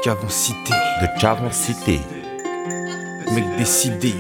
Cavon Cité, de Cavon Cité. mec décidé.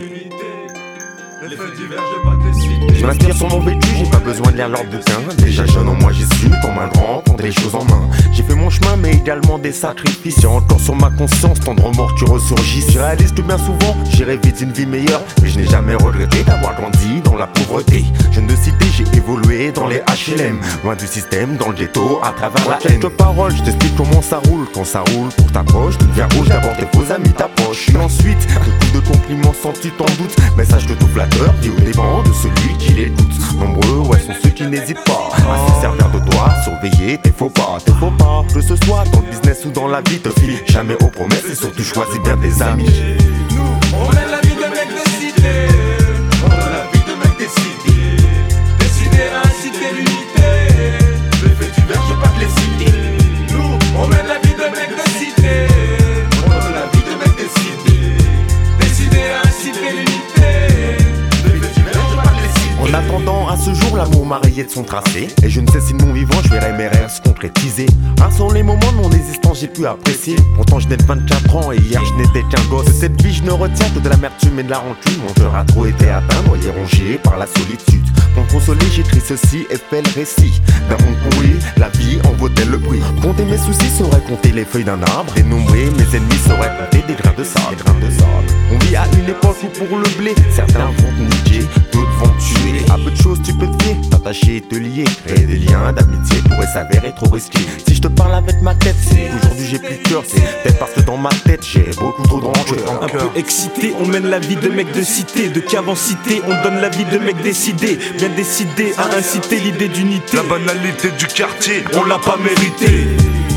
Je m'inspire sur mon vécu, j'ai pas besoin de lire leurs bouquins. Déjà jeune en moi j'ai su, comme un grand, prendre les choses en main. J'ai fait mon chemin mais également des sacrifices. Y'a encore sur ma conscience tant de remords qui ressurgissent. Je réalise que bien souvent j'irai vite une vie meilleure, mais je n'ai jamais regretté d'avoir grandi dans la pauvreté. Jeune de cité, j'ai évolué dans les HLM, loin du système, dans le ghetto, à travers la haine. Quelques paroles, je t'explique comment ça roule. Quand ça roule pour ta poche, tu deviens rouge, d'abord tes faux amis t'approchent. Puis ensuite, de coups de compliments sans tu t'en doutes. Message de tout flatteur, dit au dépens de celui qui l'écoute. Nombreux, ouais, sont ceux qui n'hésitent pas à se servir de toi, surveiller tes faux pas, tes faux pas. Que ce soit dans le business ou dans la vie, te fie jamais aux promesses et surtout choisis bien tes amis. Nous, on mène la vie de mec décidé. On mène la vie de mec décidé. Décidé à inciter l'unité. Le fait divers, je pas te les citer. Nous, on mène la vie de mec décidé. On mène la vie de mec décidé. Décidé à inciter l'unité. Le fait divers, je pas te les citer. En attendant à ce jour, l'amour m'a rayé de son tracé. Et je ne sais si de mon vivant, je verrai mes rêves se concrétiser. Rares sont les moments de mon existence j'ai pu apprécier. Pourtant je n'ai que 24 ans et hier je n'étais qu'un gosse. De cette vie je ne retiens que de l'amertume et de la rancune. Mon cœur a trop été atteint, noyé rongé par la solitude. Pour me consoler j'écris ceci et fais le récit d'un monde pourri, la vie en vaut-elle le prix. Compter mes soucis serait compter les feuilles d'un arbre. Dénombrer mes ennemis serait compter des grains de sable. On vit à une époque où pour le blé certains vont te niquer, d'autres vont te tuer. À peu de choses tu peux te fier, t'attacher et te lier. Créer des liens d'amitié pourrait s'avérer trop risqué. Si je te parle avec ma tête, c'est qu'aujourd'hui j'ai plus de cœur. C'est peut-être parce que dans ma tête j'ai beaucoup trop de rancœur. Un peu excité, on mène la vie de mec de cité. De Cavon Cité, on donne la vie de mec décidé. Bien décidé à inciter l'idée d'unité. La banalité du quartier, on l'a pas mérité.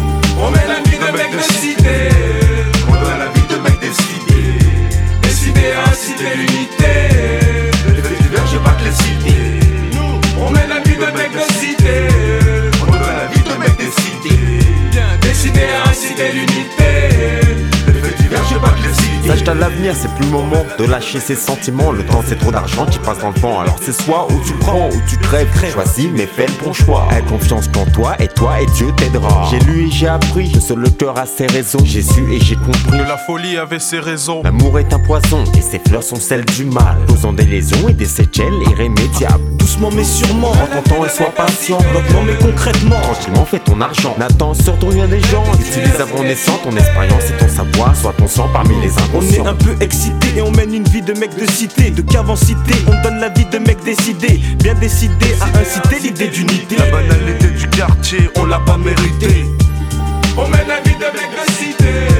On mène la vie de mec décidé. On donne la vie de mec décidé. Décidé à inciter l'unité. Le fait divers, je pas te les citer. Nous, on mène la vie de mec décidé. On donne la vie de mec décidé. Décidé à inciter l'unité. Le fait divers, je pas te les citer. Sache qu'à l'avenir c'est plus le moment de lâcher ses sentiments. Le temps c'est trop d'argent qui passe dans le vent. Alors c'est soit où tu prends ou tu crèves. Choisis mais fais le bon choix. Aie confiance qu'en toi et Dieu t'aidera. J'ai lu et j'ai appris que seul le cœur a ses raisons. J'ai su et j'ai compris Que la folie avait ses raisons. l'amour est un poison et ses fleurs sont celles du mal, causant des lésions et des séquelles irrémédiables. Doucement mais sûrement, Prends ton temps et sois patient. lentement mais concrètement. Tranquillement fais ton argent. N'attends surtout rien des gens. Utilise avant naissant ton expérience et ton savoir. Sois ton sang parmi les On est inconscients. un peu excité et on mène une vie de mec de cité. De Cavon Cité, on donne la vie de mec décidé. Bien décidé à inciter l'idée d'unité. La banalité du quartier, on l'a pas mérité. On mène la vie de mec décidé.